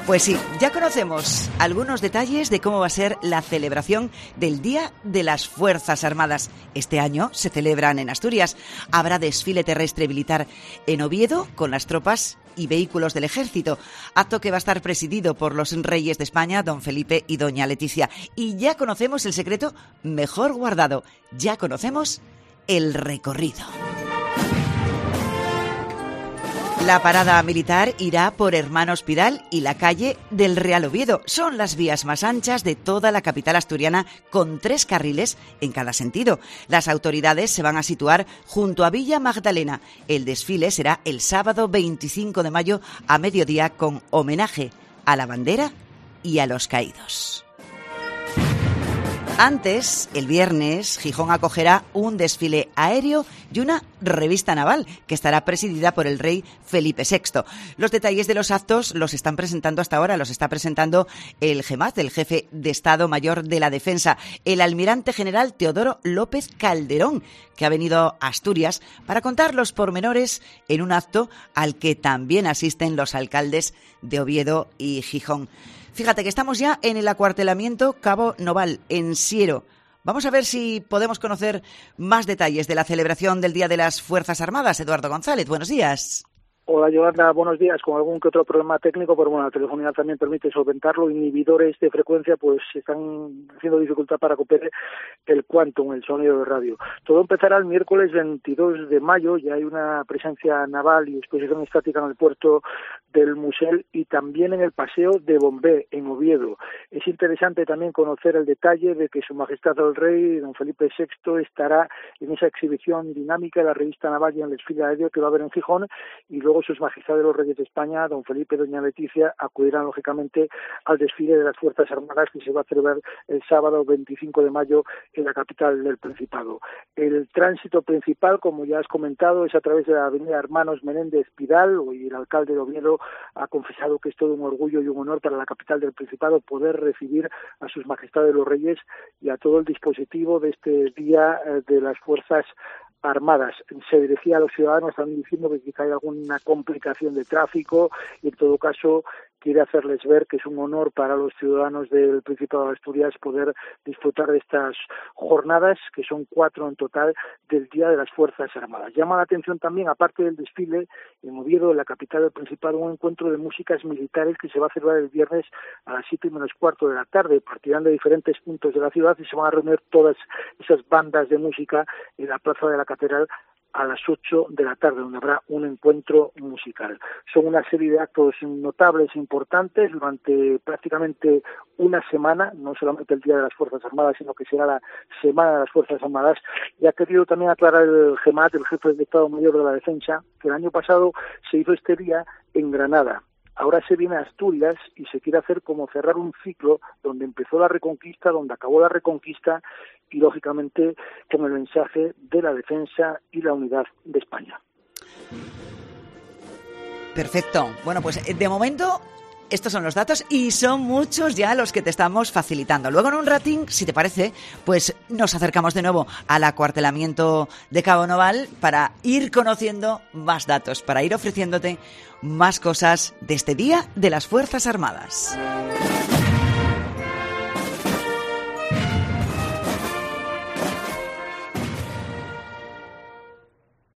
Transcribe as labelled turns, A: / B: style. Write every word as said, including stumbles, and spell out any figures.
A: Pues sí, ya conocemos algunos detalles de cómo va a ser la celebración del Día de las Fuerzas Armadas. Este año se celebran en Asturias. Habrá desfile terrestre militar en Oviedo con las tropas y vehículos del ejército. Acto que va a estar presidido por los reyes de España, don Felipe y doña Leticia. Y ya conocemos el secreto mejor guardado. Ya conocemos el recorrido. La parada militar irá por Hermanos Pidal y la calle del Real Oviedo. Son las vías más anchas de toda la capital asturiana, con tres carriles en cada sentido. Las autoridades se van a situar junto a Villa Magdalena. El desfile será el sábado veinticinco de mayo a mediodía, con homenaje a la bandera y a los caídos. Antes, el viernes, Gijón acogerá un desfile aéreo y una revista naval que estará presidida por el rey Felipe sexto. Los detalles de los actos los están presentando hasta ahora, los está presentando el GEMAT, el jefe de Estado Mayor de la Defensa, el almirante general Teodoro López Calderón, que ha venido a Asturias para contar los pormenores en un acto al que también asisten los alcaldes de Oviedo y Gijón. Fíjate que estamos ya en el acuartelamiento Cabo Noval, en Siero. Vamos a ver si podemos conocer más detalles de la celebración del Día de las Fuerzas Armadas. Eduardo González, buenos días.
B: Hola, Yolanda, buenos días. Con algún que otro problema técnico, pero bueno, la telefonía también permite solventarlo. Inhibidores de frecuencia pues están haciendo dificultad para copiar el quantum, el sonido de radio. Todo empezará el miércoles veintidós de mayo. Ya hay una presencia naval y exposición estática en el puerto del Musel y también en el Paseo de Bombé, en Oviedo. Es interesante también conocer el detalle de que Su Majestad el Rey, don Felipe sexto, estará en esa exhibición dinámica de la revista naval y en el desfile aéreo que va a haber en Gijón, y luego Sus Majestades los Reyes de España, don Felipe y doña Leticia, acudirán lógicamente al desfile de las Fuerzas Armadas que se va a celebrar el sábado veinticinco de mayo en la capital del Principado. El tránsito principal, como ya has comentado, es a través de la avenida Hermanos Menéndez Pidal, y el alcalde de Oviedo ha confesado que es todo un orgullo y un honor para la capital del Principado poder recibir a Sus Majestades los Reyes y a todo el dispositivo de este Día de las Fuerzas Armadas. Se dirigía a los ciudadanos, están diciendo que quizá hay alguna complicación de tráfico y en todo caso quiere hacerles ver que es un honor para los ciudadanos del Principado de Asturias poder disfrutar de estas jornadas, que son cuatro en total, del Día de las Fuerzas Armadas. Llama la atención también, aparte del desfile, en Oviedo, en la capital del Principado, un encuentro de músicas militares que se va a celebrar el viernes a las siete y menos cuarto de la tarde. Partirán de diferentes puntos de la ciudad y se van a reunir todas esas bandas de música en la plaza de la catedral a las ocho de la tarde, donde habrá un encuentro musical. Son una serie de actos notables e importantes durante prácticamente una semana, no solamente el Día de las Fuerzas Armadas, sino que será la Semana de las Fuerzas Armadas. Y ha querido también aclarar el GEMAT, el jefe del Estado Mayor de la Defensa, que el año pasado se hizo este día en Granada. Ahora se viene a Asturias y se quiere hacer como cerrar un ciclo donde empezó la Reconquista, donde acabó la Reconquista y, lógicamente, con el mensaje de la defensa y la unidad de España.
A: Perfecto. Bueno, pues de momento estos son los datos y son muchos ya los que te estamos facilitando. Luego en un ratín, si te parece, pues nos acercamos de nuevo al acuartelamiento de Cabo Noval para ir conociendo más datos, para ir ofreciéndote más cosas de este Día de las Fuerzas Armadas.